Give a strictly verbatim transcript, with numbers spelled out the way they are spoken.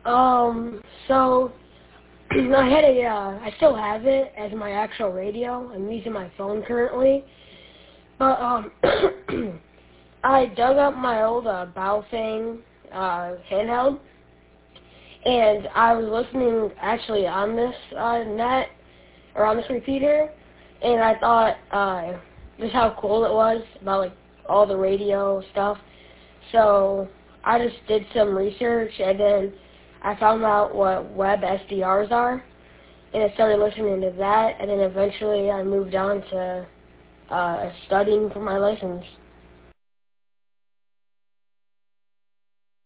Um, so I had a, uh, I still have it as my actual radio. I'm using my phone currently. But, um, I dug up my old, uh, Baofeng, uh, handheld, and I was listening actually on this, uh, net, or on this repeater, and I thought, uh, just how cool it was about, like, all the radio stuff. So I just did some research, and then I found out what web S D Rs are, and I started listening to that, and then eventually I moved on to uh, studying for my license.